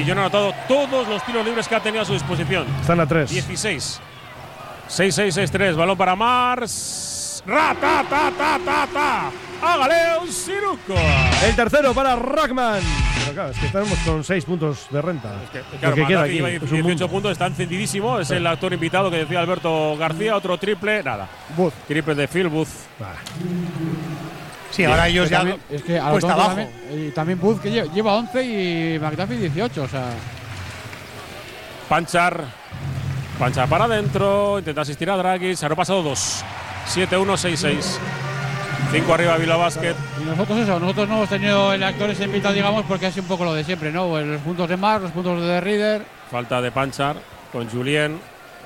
Guillón ha anotado todos los tiros libres que ha tenido a su disposición. Están a 3. 16. 6-6-6-3. Balón para Mars. ¡Ra-ta-ta-ta-ta-ta! ¡Hágale un ciruco! El tercero para Rackman. Pero claro, es que estamos con 6 puntos de renta. Claro, que queda aquí aquí. lleva Es un 18 mundo. puntos, está encendidísimo. Es el actor invitado que decía Alberto García. Otro triple, nada. Booth. Triple de Phil Booth. Sí, ahora ellos ya Es que a cuesta abajo. y también Booth que lleva 11 y McDuffie 18, o sea. Panchar para adentro, intenta asistir a Draghi, se ha pasado 2. 7-1-6-6. 5 arriba Bilbao Basket. Y nosotros no hemos tenido el actor ese invitado, digamos, porque es un poco lo de siempre, ¿no? Pues los puntos de Mar, los puntos de Reader. Falta de Panchar con Julien.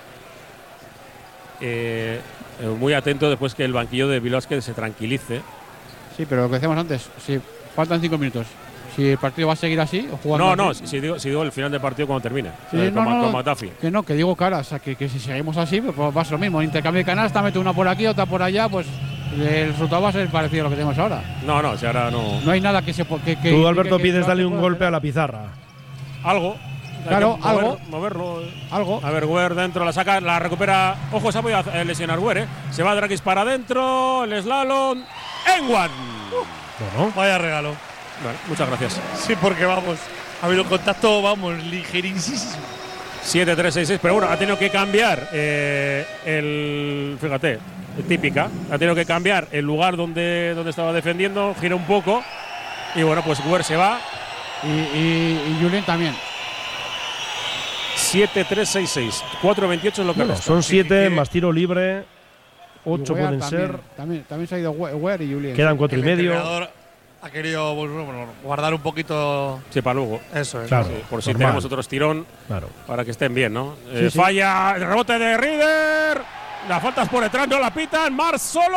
Muy atento después que el banquillo de Bilbao Basket se tranquilice. Sí, pero lo que decíamos antes, si faltan 5 minutos. Si el partido va a seguir así o jugando. No, así, si digo el final del partido cuando termine. Sí, Con McDuffie. Que digo cara, o sea, que si seguimos así, pues va a ser lo mismo. Intercambio de canasta, mete una por aquí, otra por allá, pues el resultado va a ser parecido a lo que tenemos ahora. No, si ahora no. No hay nada que se. Tú, Alberto, pides darle un golpe a la pizarra. Algo. Claro, Moverlo. Algo. A ver, Weir dentro, la saca, la recupera. Ojo, se ha podido lesionar Weir, Se va Draghi para adentro, el slalom. ¡Enwan! Bueno. Vaya regalo. Vale, muchas gracias. Sí, porque vamos, ha habido contacto, vamos, ligerísimo. 7-3-6-6, pero bueno, ha tenido que cambiar fíjate, típica, ha tenido que cambiar el lugar donde estaba defendiendo, gira un poco y bueno, pues Weir se va. Y Julien también. 7-3-6-6, 4-28 es lo que Bueno, resta. son 7 sí. más tiro libre. 8 Weir pueden también, ser. También se ha ido Weir y Julien. Quedan 4 y El medio. entrenador ha querido guardar un poquito. Sí, para luego. Eso es. Claro. Sí, por si normal. tenemos otro estirón Claro. para que estén bien, ¿no? Sí. Falla el rebote de Reader. Las faltas por detrás no la pitan. Mars solo.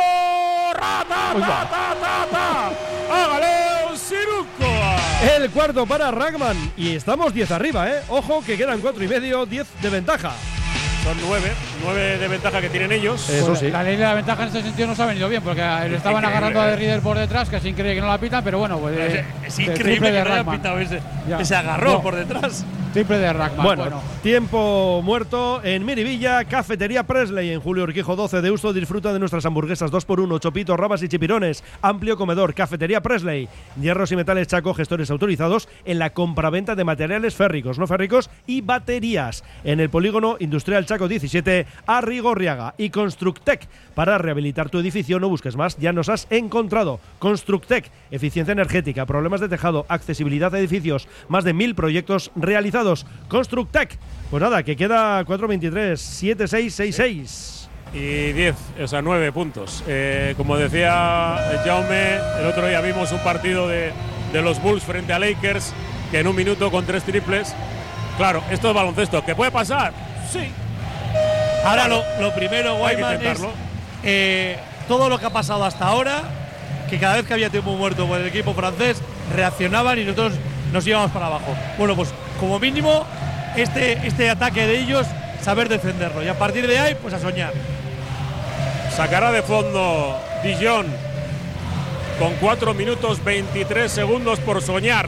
¡Hágale un ciruco! El cuarto para Rackman. Y estamos 10 arriba, ¿eh? Ojo que quedan 4 y medio, 10 de ventaja. Son 9 de ventaja que tienen ellos. Eso Pues sí. La ley de la ventaja en este sentido nos ha venido bien, porque le estaban agarrando a De Reader por detrás, que es increíble que no la pitan, pero bueno, pues. Es triple increíble de que no haya Rackman. pitado Ya. ese agarrón No. por detrás. Triple de Rackman. Bueno, tiempo muerto en Miribilla, Cafetería Presley, en Julio Urquijo 12 de Usto. Disfruta de nuestras hamburguesas 2x1, chopitos, rabas y chipirones. Amplio comedor, Cafetería Presley. Hierros y metales Chaco, gestores autorizados en la compraventa de materiales férricos, no férricos y baterías. En el polígono industrial Chaco 17, Arrigorriaga. Y Constructec. Para rehabilitar tu edificio no busques más, ya nos has encontrado. Constructec, eficiencia energética, problemas de tejado, accesibilidad a edificios, más de 1000 proyectos realizados. Constructec. Pues nada, que queda 4-23, 7-6-6-6. Y 10, o sea, 9 puntos. Como decía Jaume, el otro día vimos un partido de los Bulls frente a Lakers, que en un minuto con 3 triples. Claro, esto es baloncesto. ¿Qué puede pasar? Sí. Ahora lo primero, Hay que Guayman, es intentarlo. todo lo que ha pasado hasta ahora, que cada vez que había tiempo muerto por el equipo francés, reaccionaban y nosotros nos íbamos para abajo. Bueno, pues como mínimo, este ataque de ellos, saber defenderlo. Y a partir de ahí, pues a soñar. Sacará de fondo Dijon con 4 minutos 23 segundos por soñar.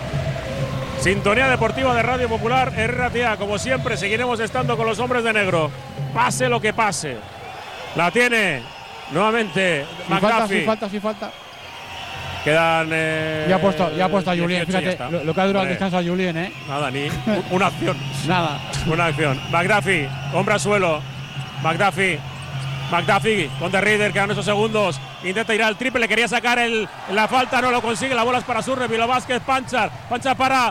Sintonía deportiva de Radio Popular, RTA. Como siempre, seguiremos estando con los hombres de negro. Pase lo que pase. La tiene nuevamente McDuffie. Sí falta. Quedan. Ya ha puesto a Julien, 18 y ya fíjate está. lo que ha durado el Vale. descanso a Julien, ¿eh? Nada, ni una acción. Nada. Una acción. McDuffie, hombre al suelo. McDuffie con The Reader, quedan esos segundos. Intenta ir al triple, le quería sacar la falta, no lo consigue. La bola es para Surre, Bilbao Basket, Panchar para.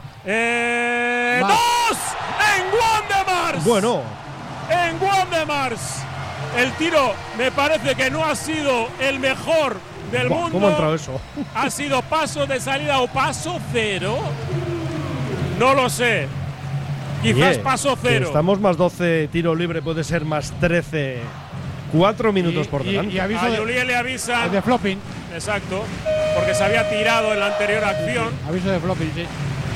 ¡Dos! ¡En Wandemars! Bueno, En Wandemars. El tiro me parece que no ha sido el mejor del mundo. ¿cómo ha entrado eso? ¿Ha sido paso de salida o paso cero? No lo sé. Quizás Oye, paso que cero. Estamos más 12, tiro libre puede ser más 13. 4 minutos por delante. Y aviso A Julien le avisan. de flopping. Exacto. Porque se había tirado en la anterior acción. Aviso de flopping, sí.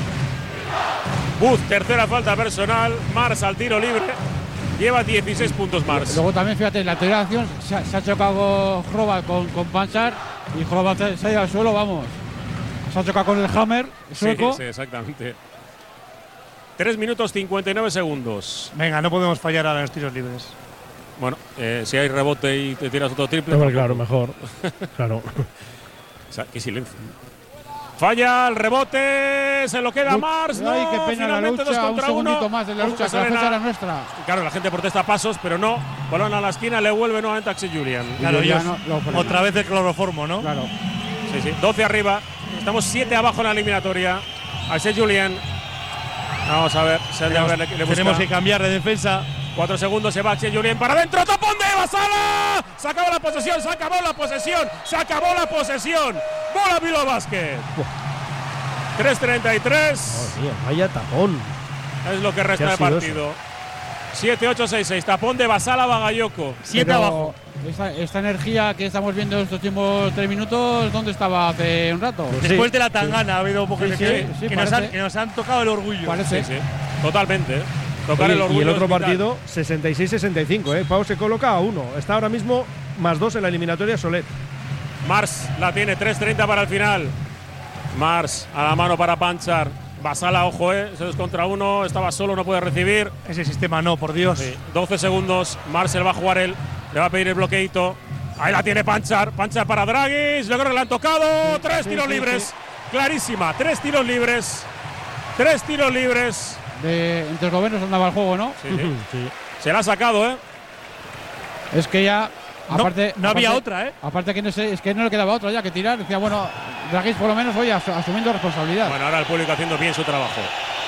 Booth, tercera falta personal. Mars al tiro libre. Lleva 16 puntos Mars. Luego también, fíjate, en la anterior acción se ha chocado Hrovat con Panchar y Hrovat se ha ido al suelo, vamos. Se ha chocado con el Hammer sueco. Sí, exactamente. 3 minutos 59 segundos. Venga, no podemos fallar a los tiros libres. Bueno, si hay rebote y te tiras otro triple. Hombre, claro, mejor. Claro. O sea, qué silencio. Falla el rebote, se lo queda Mars. Ay, No, qué pena la finalmente lucha, 2 un contra 1. segundito más de la lucha, que la fecha era nuestra. Claro, la gente protesta pasos, pero no. Balón a la esquina, le vuelve nuevamente a Axel Julian. Claro, ya ellos, no, otra vez el cloroformo, ¿no? Claro. Sí. 12 arriba. Estamos 7 abajo en la eliminatoria. Axel Julian. Vamos a ver. Tenemos que cambiar de defensa. 4 segundos, se va Axel Julian para adentro. ¡Tapón de Basala! Se acabó la posesión, se acabó la posesión, se acabó la posesión. Bola Bilbao Basket. 3:33. Oh, tío, vaya tapón. Es lo que resta de partido. 7-8-6-6. Tapón de Basala Bagayoko. 7 abajo. Esta energía que estamos viendo en estos últimos 3 minutos, ¿dónde estaba hace un rato? Después de la tangana ha habido un poco que parece. nos han tocado el orgullo. Parece. Sí. Totalmente. Tocar Oye, el orgullo. y el otro es vital. partido, 66-65. Pau se coloca a 1. Está ahora mismo +2 en la eliminatoria Solet. Mars la tiene, 3:30 para el final. Mars a la mano para Panchar. Basala, ojo, ese 2 contra 1. Estaba solo, no puede recibir. Ese sistema no, por Dios. Sí. 12 segundos. Mars va a jugar él. Le va a pedir el bloqueito. Ahí la tiene Panchar. Panchar para Dragis. Yo creo que le han tocado. 3 tiros libres. Clarísima. 3 tiros libres. 3 tiros libres. Entre los gobiernos andaba el juego, ¿no? Sí. Se la ha sacado, Es que ya. Aparte, no había otra, ¿eh? Aparte que no sé, es que no le quedaba otra ya que tirar. Decía, bueno, Dragis por lo menos hoy asumiendo responsabilidad. Bueno, ahora el público haciendo bien su trabajo.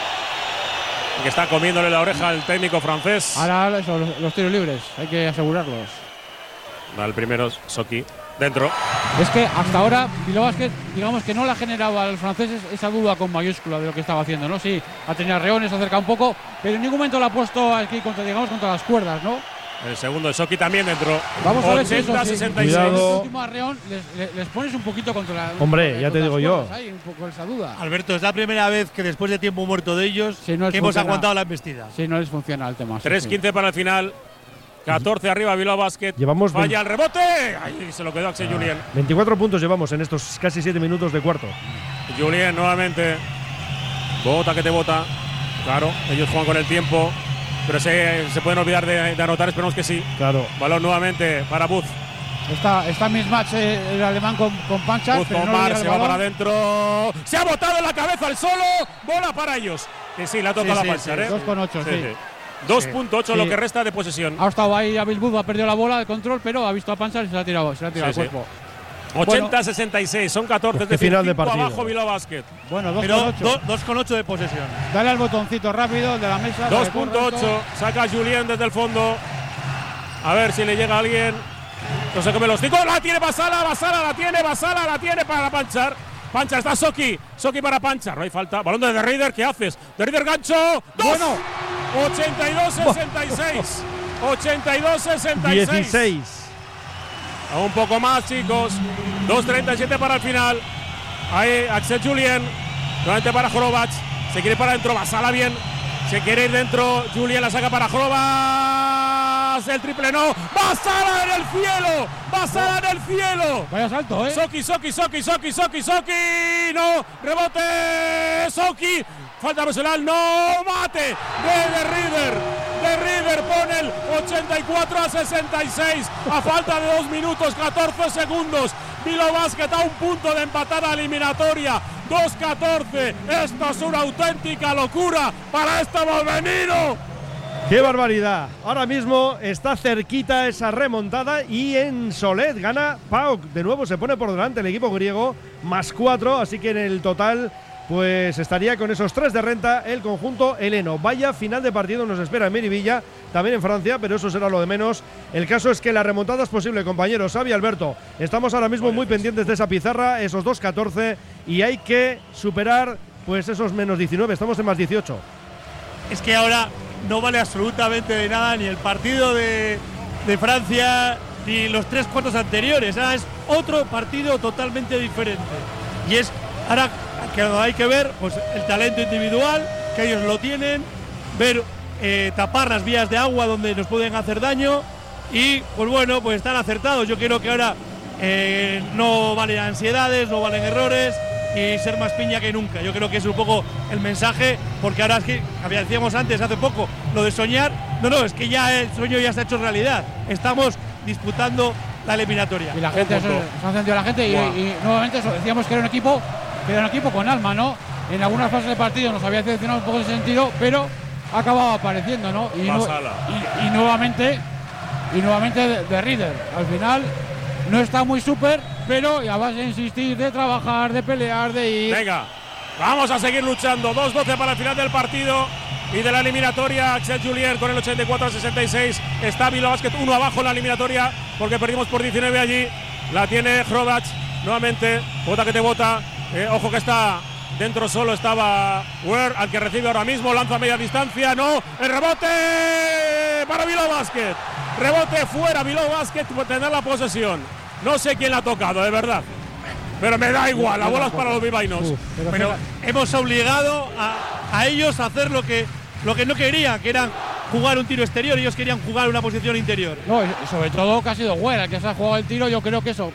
Que está comiéndole la oreja al técnico francés. Ahora eso, los tiros libres, hay que asegurarlos. Va el primero, Soki. Dentro. Es que hasta ahora Bilbao Basket, digamos que no le ha generado a los franceses esa duda con mayúscula de lo que estaba haciendo, ¿no? Sí, ha tenido arreones, se acerca un poco, pero en ningún momento la ha puesto aquí contra las cuerdas, ¿no? El segundo de Soki también dentro. Vamos a ver si eso, 80-66. Cuidado. el último arreón les pones un poquito contra la. Hombre, ya te digo yo. Hay un poco esa duda. Alberto, es la primera vez que después de tiempo muerto de ellos Sí, no les que hemos funciona. aguantado la embestida. Sí, no les funciona el tema. 3:15 para el final. 14 arriba Bilbao Basket. Llevamos Falla el rebote. Ahí se lo quedó Axel Julian. 24 puntos llevamos en estos casi 7 minutos de cuarto. Julian nuevamente. Bota que te bota. Claro, ellos juegan con el tiempo. Pero se pueden olvidar de anotar, esperamos que sí. Claro. Balón nuevamente para Buz. Está mismatch el alemán con Panchar. Buz pero con no le Mar, llega el se va balón. para adentro. Se ha botado en la cabeza el solo. Bola para ellos. Que sí, le ha tocado Sí, a Panchar, sí, 2,8, sí. 2.8 lo Sí. que resta de posesión. Ha estado ahí Abel Buz, ha perdido la bola de control, pero ha visto a Panchar y se la ha tirado Sí, al sí. cuerpo. 80-66, son 14. Pues qué es decir, final de 5 partido. abajo Bilbao Basket. Bueno, Pero 2,8. 2,8 de posesión. Dale al botoncito rápido, el de la mesa. dale, 2.8, correcto. saca Julien desde el fondo. A ver si le llega a alguien. No se come los 5. La tiene Basala la tiene para Panchar. Panchar está Soki para Panchar. No hay falta. Balón de The Reader, ¿qué haces? The Reader gancho. ¡Dos! Bueno. 82-66. 82-66. 16. Un poco más, chicos. 2.37 para el final. Ahí Axel Julien. Nuevamente para Hrovac. Se quiere para adentro. Basala bien. Se quiere ir dentro. Julien la saca para Hrovac. El triple no. Basala en el cielo. Basala en el cielo. Vaya salto, Soki. No. Rebote. Soki. Falta personal. No. Mate. De Reader pone el 84-66 a falta de 2 minutos 14 segundos. Bilbao Basket a un punto de empatar a eliminatoria. 2-14. Esto es una auténtica locura para este Valmenino. ¡Qué barbaridad! Ahora mismo está cerquita esa remontada y en Solet gana PAOK. De nuevo se pone por delante el equipo griego, +4, así que en el total pues estaría con esos 3 de renta el conjunto heleno. Vaya final de partido nos espera en Miribilla, también en Francia, pero eso será lo de menos. El caso es que la remontada es posible, compañeros. Xavi, Alberto, estamos ahora mismo muy pendientes de esa pizarra, esos 2-14, y hay que superar pues esos -19, estamos en +18. Es que ahora no vale absolutamente de nada ni el partido de Francia ni los 3 cuartos anteriores. Ahora es otro partido totalmente diferente. Y es ahora que hay que ver pues el talento individual, que ellos lo tienen, ver tapar las vías de agua donde nos pueden hacer daño y pues bueno, pues están acertados. Yo creo que ahora no valen ansiedades, no valen errores, y ser más piña que nunca. Yo creo que es un poco el mensaje, porque ahora es que decíamos antes, hace poco, lo de soñar. No, es que ya el sueño ya se ha hecho realidad. Estamos disputando la eliminatoria. Y la gente, se ha encendido la gente y nuevamente eso, decíamos que era un equipo con alma, ¿no? En algunas fases del partido nos había decepcionado un poco ese sentido, pero ha acabado apareciendo, ¿no? Y nuevamente de Reader. Al final no está muy súper, pero ya vas a insistir, de trabajar, de pelear, de ir. Venga, vamos a seguir luchando. 2-12 para el final del partido y de la eliminatoria. Axel Julien con el 84-66. Está Bilbao Basket 1 abajo en la eliminatoria porque perdimos por 19 allí. La tiene Hrovac nuevamente. Bota que te bota. Ojo que está dentro solo. Estaba Ware, al que recibe ahora mismo. Lanza a media distancia. No. El rebote para Bilbao Basket. Rebote fuera. Bilbao Basket por tener la posesión. No sé quién la ha tocado, de verdad. Pero me da igual. La bola es para los bilbaínos. Pero hemos obligado a ellos a hacer lo que no querían, que era jugar un tiro exterior. Ellos querían jugar una posición interior. No, y sobre todo que ha sido Ware el que se ha jugado el tiro. Yo creo que eso,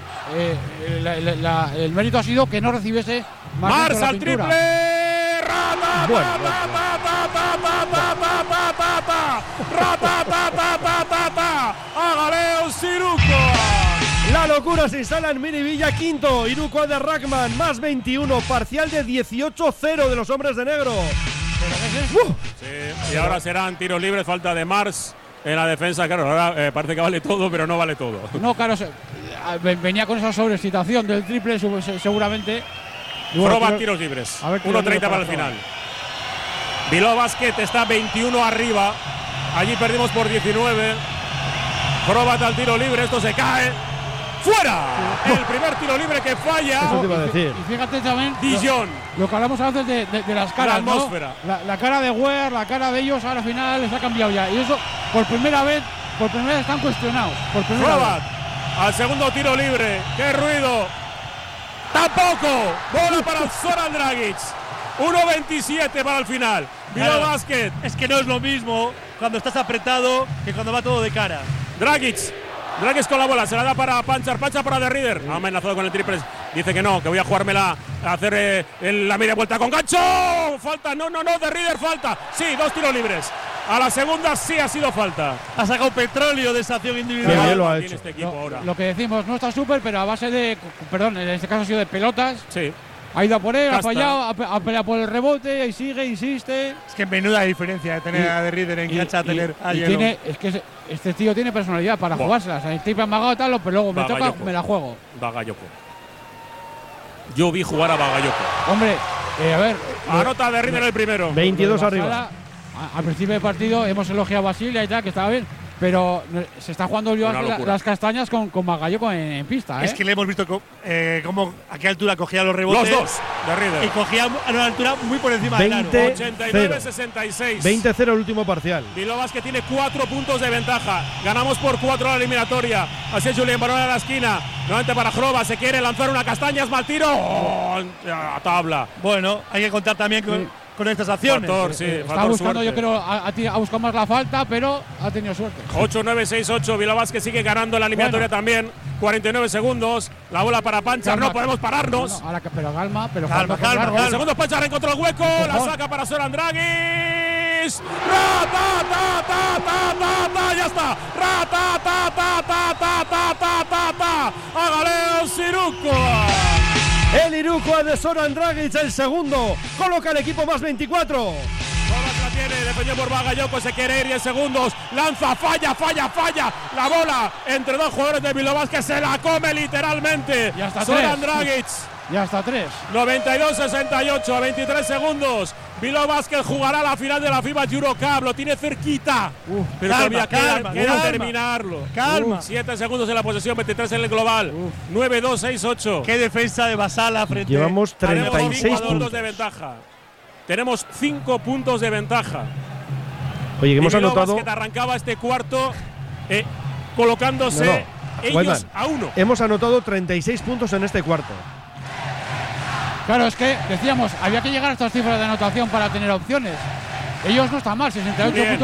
el mérito ha sido que no recibiese Mars al triple. Hágale Siruco. La locura se instala en Miribilla, quinto. Iruko de Rackman, más 21. Parcial de 18-0 de los hombres de negro. Sí, y ahora serán tiros libres, falta de Mars en la defensa. Claro, ahora parece que vale todo, pero no vale todo. No, claro, venía con esa sobreexcitación del triple seguramente. Proba tiros libres. 1.30 para el final. Bilbao Basket está 21 arriba. Allí perdimos por 19. Probat al tiro libre, esto se cae. ¡Fuera! Sí. El primer tiro libre que falla. Eso te iba a decir. Y fíjate también Dijon. Lo que hablamos antes de las caras, la atmósfera. ¿no? La cara de Ware, la cara de ellos, ahora al final les ha cambiado ya. Y eso, por primera vez están cuestionados. Probat al segundo tiro libre. ¡Qué ruido! ¡Tampoco! Bola para Zoran Dragic. 1.27 para el final. Bilbao Basket. Es que no es lo mismo cuando estás apretado que cuando va todo de cara. Dragic con la bola, se la da para Panchar para De Reader. Ha amenazado con el triple. Dice que no, que voy a jugármela a hacer la media vuelta con gancho. Falta, no, De Reader falta. Sí, 2 tiros libres. A la segunda sí ha sido falta. Ha sacado petróleo de esa acción individual. Bien lo ha hecho. Este equipo ahora. Lo que decimos, no está súper, pero a base de, en este caso ha sido de pelotas. Sí. Ha ido a por él, ha fallado, ha peleado por el rebote, y sigue, insiste. Es que menuda diferencia de tener a De Reader en cancha a tener a Hielo. Es que este tío tiene personalidad para jugárselas. El tipo amagado tal, pero luego me toca, me la juego. Bagayoko. Yo vi jugar a Bagayoko. Hombre, a ver. Anota De Reader el primero. 22 arriba. Al principio del partido hemos elogiado a Basilia y tal, que estaba bien. Pero se está jugando las castañas con Bagayoko en pista. Es que le hemos visto cómo a qué altura cogía los rebotes. Los dos de Reader. Y cogía a una altura muy por encima del aro. 89-66. 20-0 el último parcial. Bilbao Basket tiene 4 puntos de ventaja. Ganamos por 4 la eliminatoria. Así es Julien, balón a la esquina. Nuevamente para Hrovac. Se quiere lanzar una castaña. Es mal tiro. A tabla. Bueno, hay que contar también con estas acciones. Está buscando, yo creo, ha buscado más la falta, pero ha tenido suerte. 8-9-6-8. Bilbao Basket sigue ganando la eliminatoria también. 49 segundos. La bola para Panchar. No podemos pararnos. Ahora pero calma. El segundo Panchar encontró el hueco. La saca para Zoran Dragic. Ya está. Hágale Siruco. El Iruko de Zoran Dragic, el segundo. Coloca el equipo más 24. Hrovac la tiene, defendió por Bagayoko, se quiere ir 10 segundos. Lanza, falla. La bola entre dos jugadores de Bilbao Basket, se la come literalmente. Zoran Dragic. Ya está 3. 92-68, a 23 segundos. Bilbao Basket jugará la final de la FIBA Eurocup, lo tiene cerquita. Pero todavía queda terminarlo. Calma. 7 segundos en la posesión, 23 en el global. 9-2-6-8. Qué defensa de Basala frente. Llevamos 36 puntos de ventaja. Tenemos 5 puntos de ventaja. Oye, que hemos Bilbao anotado. Basket arrancaba este cuarto colocándose ellos Weidman, a 1. Hemos anotado 36 puntos en este cuarto. Claro, es que decíamos, había que llegar a estas cifras de anotación para tener opciones. Ellos no están mal, 68 puntos.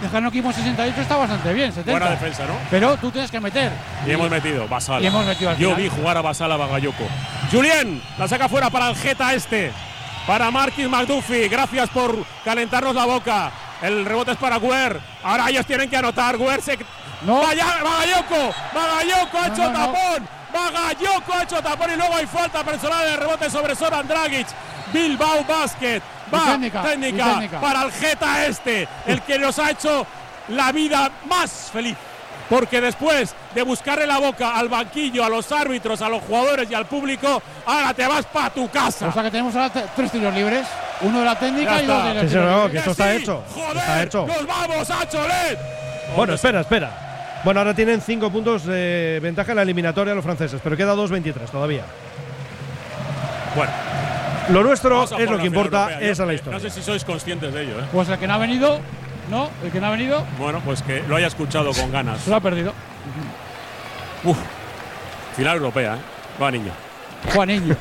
dejar un equipo en 68 está bastante bien, 70. Buena defensa, ¿no? Pero tú tienes que meter. Y hemos metido Basala. Y hemos metido al Yo final. vi jugar a Basala Bagayoko. Julien, la saca fuera para el Geta para Marquis McDuffie. Gracias por calentarnos la boca. El rebote es para Guer. Ahora ellos tienen que anotar. Guer se… No. Bagayoko ha hecho no. tapón. Bagayoko ha hecho tapón y luego hay falta personal de rebote sobre Zoran Dragic. Bilbao Basket. Va, técnica para el Geta el que nos ha hecho la vida más feliz. Porque después de buscarle la boca al banquillo, a los árbitros, a los jugadores y al público, ahora te vas para tu casa. O sea que tenemos ahora 3 tiros libres. Uno de la técnica y 2 de la Sí, no, que esto está hecho. ¡Joder! Está hecho. ¡Nos vamos a Cholet! Bueno, espera. Bueno, ahora tienen 5 puntos de ventaja en la eliminatoria los franceses, pero queda 2-23 todavía. Bueno, lo nuestro es lo que importa, es a la historia. No sé si sois conscientes de ello, ¿eh? Pues el que no ha venido, no, el que no ha venido, Bueno, pues que lo haya escuchado con ganas. se lo ha perdido. Uf, final europea, ¿eh? Va, niño. Juaniño.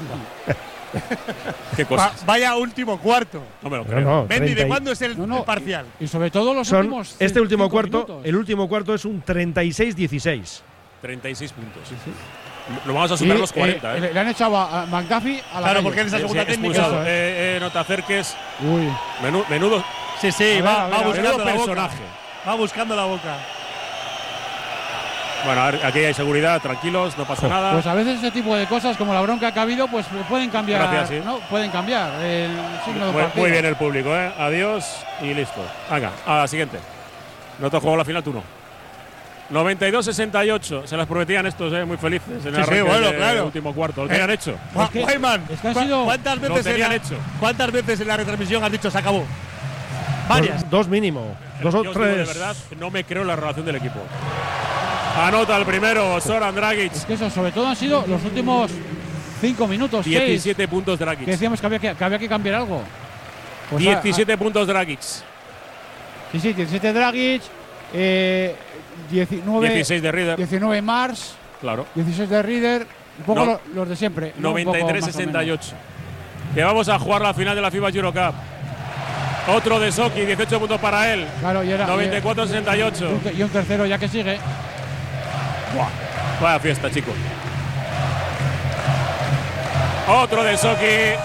Qué cosas. Vaya último cuarto. No me lo No, creo. no, Mendy, 30 ¿de cuándo es el parcial? Y sobre todo los son últimos. este último 5 cuarto, minutos. el último cuarto es un 36-16. 36 puntos. Lo vamos a superar los 40, ¿eh? Le han echado a McDuffie a la Claro, calle. porque él es la segunda Expulsado. técnica. No te acerques. Uy. Menudo Sí, A ver, va buscando menudo la boca. personaje. Va buscando la boca. Bueno, a ver, aquí hay seguridad, tranquilos, no pasa nada. Pues a veces ese tipo de cosas, como la bronca que ha habido, pues pueden cambiar. Gracias, sí. ¿no? Pueden cambiar el signo de partido. Muy bien el público, ¿eh? Adiós y listo. Venga, a la siguiente. Nosotros jugamos la final, tú no. 92-68. Se las prometían estos, muy felices. En el Sí, arranque bueno, del claro. último cuarto. Lo tenían hecho. Guayman, es que han sido- ¿cuántas Lo veces tenían hecho. ¿Cuántas veces en la retransmisión has dicho se acabó? Varias. Dos mínimo. Dos Yo o os digo, de tres. verdad, no me creo en la relación del equipo. Anota el primero, Zoran Dragic. Es que eso, sobre todo, han sido los últimos 5 minutos. 17 puntos Dragic. Que decíamos que había que cambiar algo. Pues 17 puntos Dragic. Sí, 17 Dragic. 19. 16 de Reader. 19 Mars. Claro. 16 de Reader. Un poco No. los de siempre. ¿no? Un poco más o menos. 93-68. Que vamos a jugar la final de la FIBA Eurocup. Otro de Soki, 18 puntos para él. Claro, y era. 94-68. Y un tercero ya que sigue. Buah, vaya fiesta, chicos. Otro de Soki.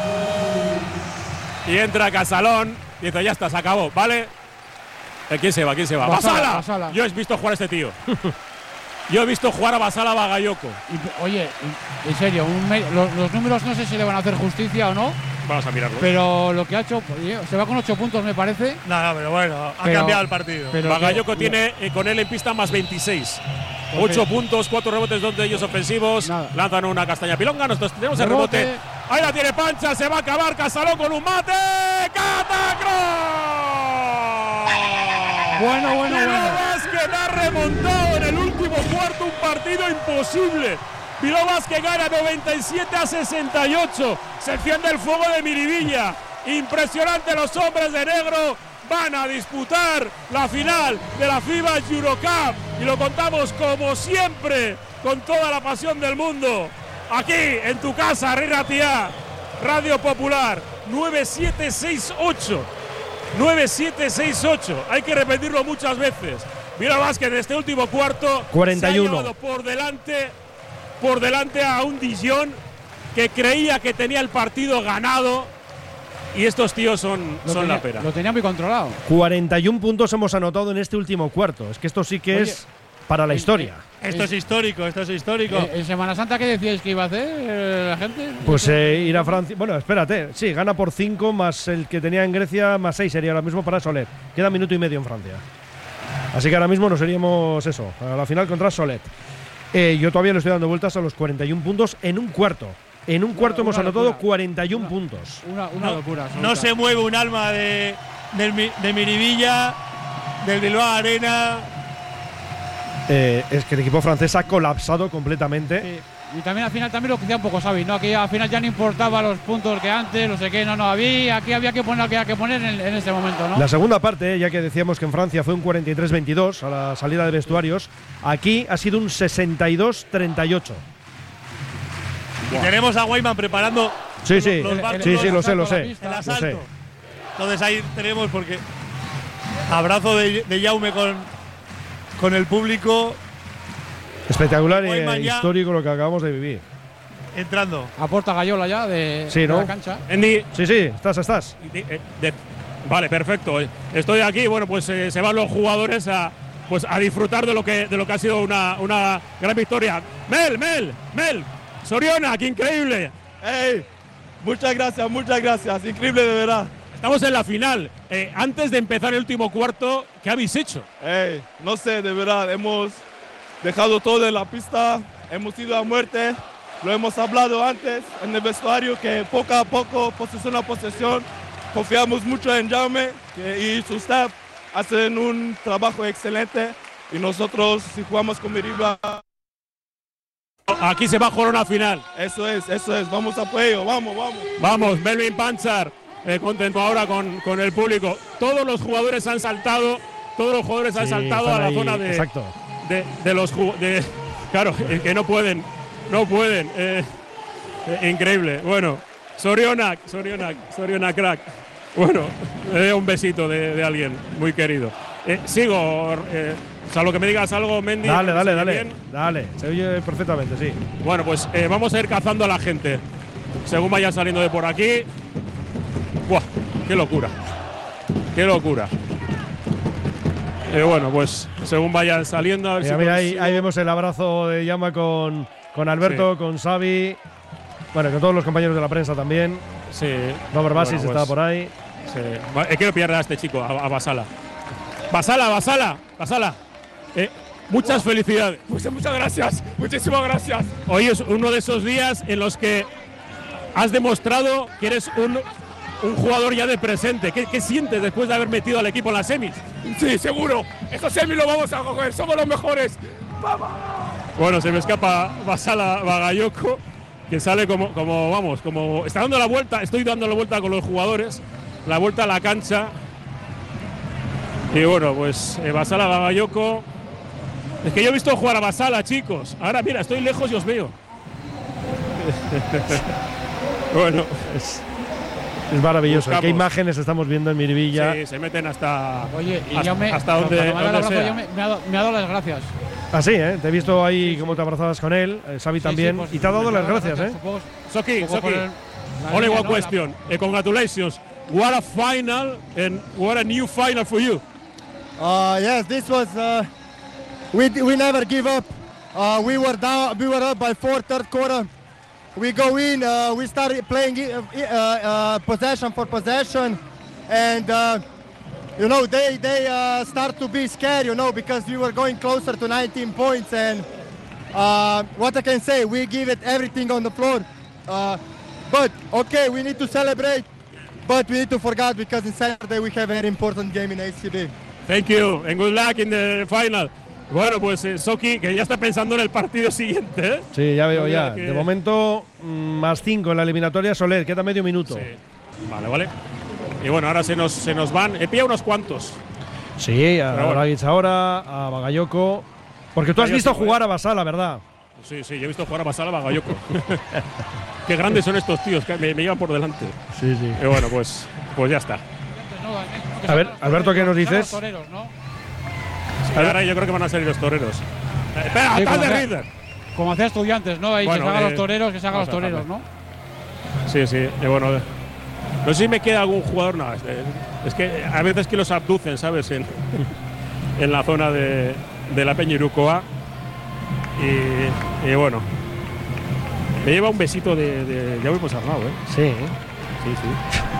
Y entra Casalón. Dice, ya está, se acabó, ¿vale? ¿Quién se va? ¿Quién se va? Basala, ¡Basala! Basala. Yo he visto jugar a este tío. Yo he visto jugar a Basala Bagayoko. Oye, en serio, los números no sé si le van a hacer justicia o no, Vamos a mirarlo. pero lo que ha hecho, oye, se va con 8 puntos, me parece. No, pero bueno, ha Pero- cambiado el partido. pero- Bagayoko tiene con él en pista más 26. 8 puntos, 4 rebotes, 2 de ellos ofensivos. Nada. Lanzan una castaña pilonga. Nosotros tenemos el Rebote. rebote. Ahí la tiene Pancha. Se va a acabar Casalón con un mate. ¡Catacross! Bueno. Basket ha remontado en el último cuarto un partido imposible. Bilbao Basket gana 97-68. Se enciende el fuego de Miribilla. Impresionante, los hombres de negro van a disputar la final de la FIBA Eurocup. Y lo contamos como siempre, con toda la pasión del mundo. Aquí, en tu casa, Rey Ratia, Radio Popular, 9768. 9768. Hay que repetirlo muchas veces. Mira Basket en este último cuarto. 41. Se ha llevado por delante a un Dijon que creía que tenía el partido ganado. Y estos tíos son la pera. Lo tenía muy controlado. 41 puntos hemos anotado en este último cuarto. Es que esto sí que Oye, es para la historia. Esto es histórico, esto es histórico. En Semana Santa, ¿qué decíais que iba a hacer la gente? Pues ir a Francia. Bueno, espérate. Sí, gana por 5 más el que tenía en Grecia, más 6 sería ahora mismo para Solet. Queda minuto y medio en Francia. Así que ahora mismo nos seríamos eso, a la final contra Solet. Yo todavía le estoy dando vueltas a los 41 puntos en un cuarto. En un cuarto hemos anotado locura. 41 puntos. Una locura. No absoluta. se mueve un alma de Miribilla, del Bilbao Arena. Es que el equipo francés ha colapsado completamente. Sí. Y también al final también lo que decía un poco Xavi, ¿no? Que al final ya no importaba los puntos que antes, no sé qué, aquí había que poner lo que había que poner en este momento, ¿no? La segunda parte, ya que decíamos que en Francia fue un 43-22 a la salida de vestuarios, aquí ha sido un 62-38. Y tenemos a Guayman preparando Sí, sí, los sí, bártulos sí, lo sé, el lo asalto a la sé. pista. el Lo asalto. sé. Entonces ahí tenemos porque Abrazo de Jaume con el público. Espectacular y Koeman ya histórico lo que acabamos de vivir. entrando. Aporta Gallola ya de la cancha. Andy. Sí, estás. Vale, perfecto. Estoy aquí. Bueno, pues se van los jugadores a disfrutar de lo que ha sido una gran victoria. Mel, Soriona, qué increíble. Hey, muchas gracias, increíble de verdad. Estamos en la final. Antes de empezar el último cuarto, ¿qué habéis hecho? Hey, no sé, de verdad, hemos dejado todo en la pista, hemos ido a muerte, lo hemos hablado antes en el vestuario, que poco a poco, posesión a posesión, confiamos mucho en Jaume y su staff, hacen un trabajo excelente y nosotros, si jugamos con Miriba, aquí se va a jugar una final. Eso es, vamos a por ello, vamos. Vamos, Melvin Panchar, contento ahora con el público. Todos los jugadores han saltado a la zona de… Exacto. De los claro, que no pueden. Increíble. Bueno, Soriona crack. Bueno, le doy un besito de alguien muy querido. Sigo, salvo que me digas algo, Mendy. Dale, se oye perfectamente, sí. Bueno, pues vamos a ir cazando a la gente según vaya saliendo de por aquí. ¡Buah! ¡Qué locura! Bueno, pues según vayan saliendo. A ver mira, ahí vemos el abrazo de Llama con Alberto, sí, con Xavi. Bueno, con todos los compañeros de la prensa también. Sí. Robert Basis estaba por ahí. Sí. Quiero pillar a este chico, a Basala. Basala. Muchas felicidades. Muchas gracias, muchísimas gracias. Hoy es uno de esos días en los que has demostrado que eres un jugador ya de presente. ¿Qué sientes después de haber metido al equipo en las semis? Sí, seguro. Estos semis lo vamos a coger. Somos los mejores. ¡Vamos! Bueno, se me escapa Basala Bagayoko, que sale como está dando la vuelta. Estoy dando la vuelta con los jugadores. La vuelta a la cancha. Y bueno, pues Basala Bagayoko. Es que yo he visto jugar a Basala, chicos. Ahora mira, estoy lejos y os veo. Bueno, es maravilloso. ¿Qué imágenes estamos viendo en Miribilla? Sí, se meten hasta… Oye, y hasta donde sea. Me ha dado las gracias. Ah, sí, ¿eh? Te he visto ahí cómo te abrazabas con él, Xavi también, pues, y te ha dado las gracias, ¿eh? Soki, only one question. Congratulations. What a final and what a new final for you. Yes, this was… we never give up. We were up by 4 third quarter. We go in, we started playing possession for possession, and they start to be scared, because we were going closer to 19 points, and what I can say, we give it everything on the floor. But okay, we need to celebrate, but we need to forget because in Saturday we have a very important game in ACB. Thank you and good luck in the final. Bueno, pues Soki, que ya está pensando en el partido siguiente, ¿eh? Sí, ya veo ya. De momento, +5 en la eliminatoria. Soler, queda medio minuto. Sí. Vale. Y bueno, ahora se nos van. He pillado unos cuantos. Sí, a Dragic ahora, a Bagayoko. Porque tú has visto jugar a Basala, ¿verdad? Sí, yo he visto jugar a Basala, Bagayoko. Qué grandes son estos tíos, que me llevan por delante. Sí. Y bueno, pues ya está. A ver, Alberto, ¿qué nos dices? Ahora yo creo que van a salir los toreros. Espera, atrás de Ritter. Como hacía Estudiantes, ¿no? Ahí Bueno, que se hagan los toreros, ¿no? Sí. Y bueno, no sé si me queda algún jugador. No, es que a veces que los abducen, ¿sabes? En la zona de la Peña Irukoa. Y bueno, me lleva un besito de ya hemos armado, ¿eh? Sí.